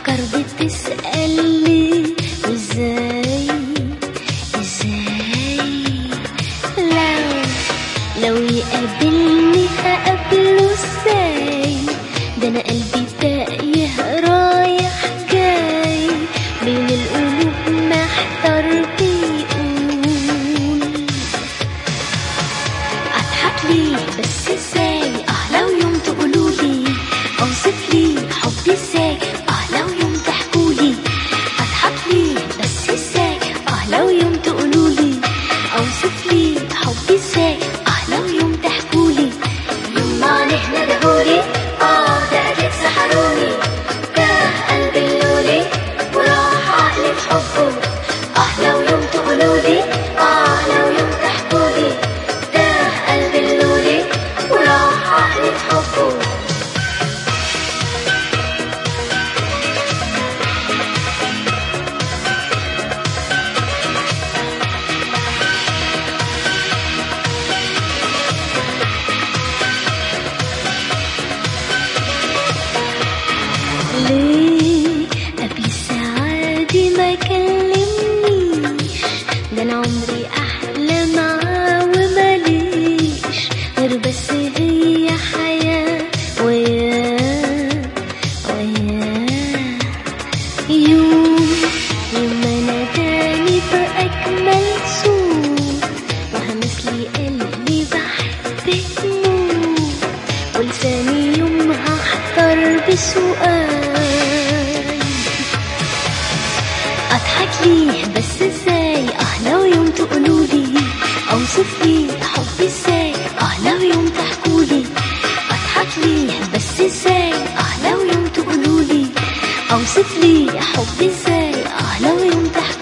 فكر بتسألني ازاي لو يقابلني هقابله ازاي؟ ده انا قلبي تايه رايح جاي بين القلوب محتار بيقول اضحك ليه بس ازاي؟ لو يوم تقولولي اوصف لي حبي ازاي؟ لو يوم تحكولي اضحك ليه بس ازاي؟ لو يوم تقولولي اوصف لي حبي ازاي؟ لو يوم تحكولي يوم ما نحنا دهولي ده اكيد سحروني تاه قلبي اللولي وراح عقلي في حبه. لو يوم تقولولي لو يوم تحكولي تاه قلبي اللولي وراح عقلي في حبه. ليه قبل الساعة دي ما كلمنيش؟ ده انا عمري احلى معاه وماليش غير بس هي حياة وياه يوم ما ناداني بأجمل صوت وهمس لي قلبي بحبك موت ولساني يومها احتار بسؤال اضحك ليه بس ازاي؟ لو يوم تقولولي اوصف لي حبي ازاي؟ لو يوم تحكولي اضحك ليه بس ازاي؟ لو يوم تقولولي اوصف لي حبي ازاي؟ لو يوم تحكولي